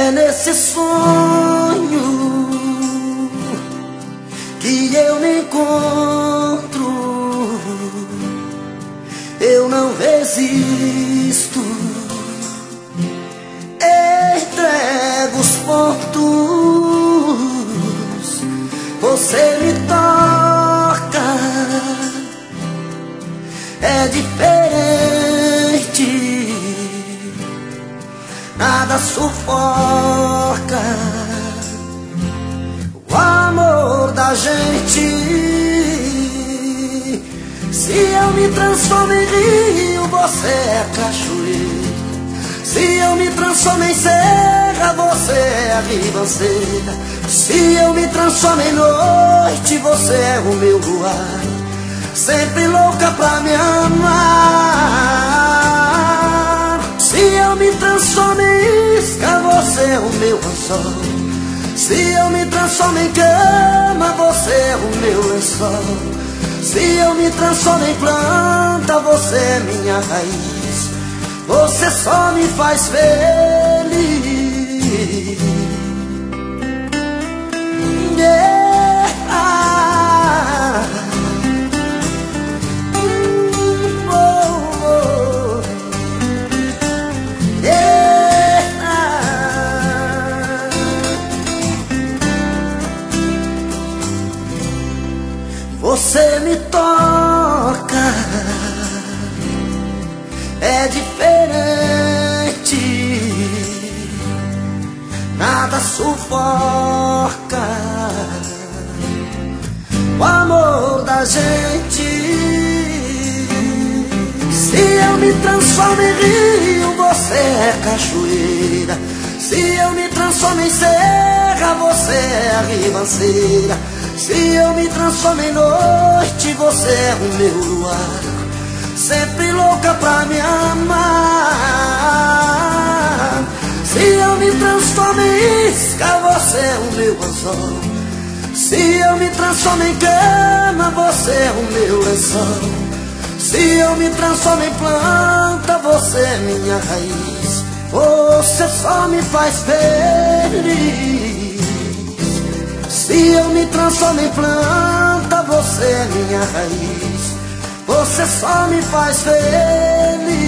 É nesse sonho que eu me encontro. Eu não resisto, entrego os pontos, você me toca. É diferente, nada sufoca o amor da gente. Se eu me transformo em rio, você é cachoeira. Se eu me transformo em serra, você é a ribanceira. Se eu me transformo em noite, você é o meu luar, sempre louca pra me amar. Se eu me transformo em isca, você é o meu anzol. Se eu me transformo em cama, você é o meu lençol. Se eu me transformo em planta, você é minha raiz. Você só me faz feliz. Yeah. Oh, oh. Yeah. Você me toca, é diferente, nada sufoca o amor da gente. Se eu me transformo em rio, você é cachoeira. Se eu me transformo em serra, você é a ribanceira. Se eu me transformo em noite, você é o meu luar, sempre louca pra me amar. Se eu me transformo em isca, você é o meu anzol. Se eu me transformo em cama, você é o meu lençol. Se eu me transformo em planta, você é minha raiz. Você só me faz feliz. Se eu me transformo em planta, você é minha raiz. Você só me faz feliz.